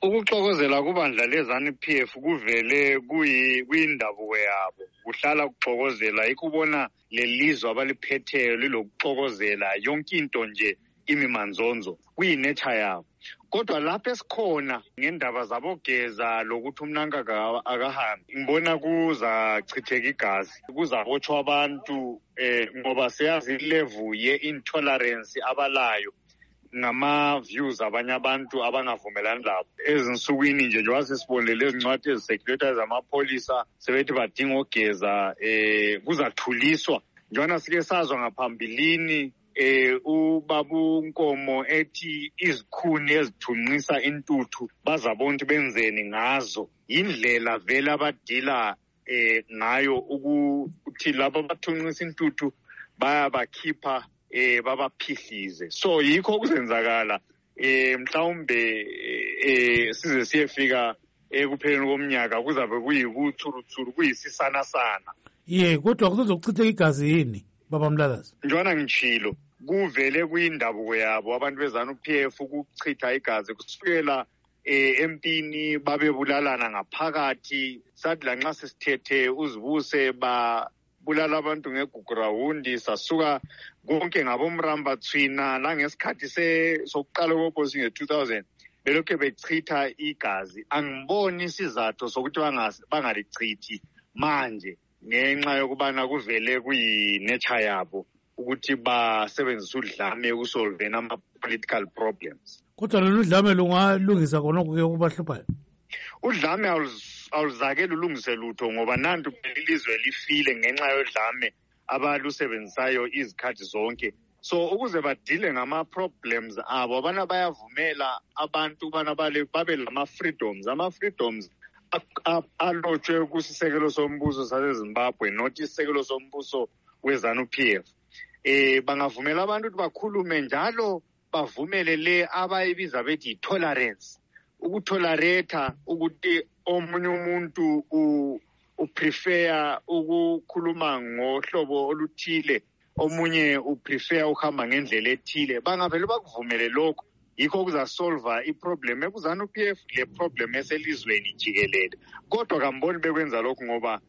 Ukuxokozela kubandla leZANU-PF kuvele kuyindabuko yabo. Kuhlala kuxokozela ikubona lelizwe abaliphetheyo lilokuxokozela yonke into nje imimanzonzo kuyinature yabo. Kodwa lapho esikhona ngendaba zabogeza lokuthi umnankaka akahambi ngibona kuzachitheka igazi, kuzabotshwa abantu ngoba siyazi ilevel ye-intolerance abalayo ngama-views abanye abantu abangavumelani labo. Ezinsukwini nje njengoba sesibonile ezincwadi ezisecretary zamapholisa sebethi badinga ogeza kuzathuliswa. Njengoba sike sazwa ngaphambilini uBabu Nkomo ethi izikhuni ezithunqisa intuthu bazabona ukuthi benzeni ngazo. Indlela vele abadila ngayo ukuthi labo abathunqisa intuthu bayabakhipha babaphihlize. So yikho kuzenzakala mhlawumbe size siyefika ekupheleni komnyaka kuzabe kuyikuthuruthuru kuyisisana-sana. Kodwa kuzochitheka igazi yini Baba Mlakazi? Njengoba ngitshilo kuvele kuyindabuko yabo abantu beZANU-PF ukuchitha igazi kusukela empini babebulalana ngaphakathi. Sathi lanxa sesithethe uzibuse bulala abantu ngeGugurawundi sasuka konke ngabomramba Thwina langesikhathi sokuqala kweopposition nge-2000 belokhu bechitha igazi. Angiboni isizathu sokuthi bangalichithi manje ngenxa yokubana kuvele kuyinature yabo ukuthi basebenzise udlame ukusolve ama-political problems. Kodwa lolu dlame lungalungisa khonokho-ke kubahluphayo? Udlame awuzakeli ulungise lutho ngoba nantu ilizwe lifile ngenxa yodlame abalusebenzisayo izikhathi zonke. So ukuze badile ngama-problems abo abana bayavumela abantu ubana babe lama-freedoms. Ama-freedoms alotshwe kusisekelo sombuso saseZimbabwe not isisekelo sombuso weZANU-PF. Bangavumela abantu ukuthi bakhulume njalo bavumele le abayibiza bethi i-tolerance. Ukutholerate ukuthi omunye umuntu uprefer ukukhuluma ngohlobo oluthile, omunye uprefer ukuhamba ngendlela ethile. Bangavele bakuvumele lokho. Yikho kuzasolva iproblem ekuZANU-PF le problem eselizweni jikelele. Kodwa kamboni bekwenza lokho ngoba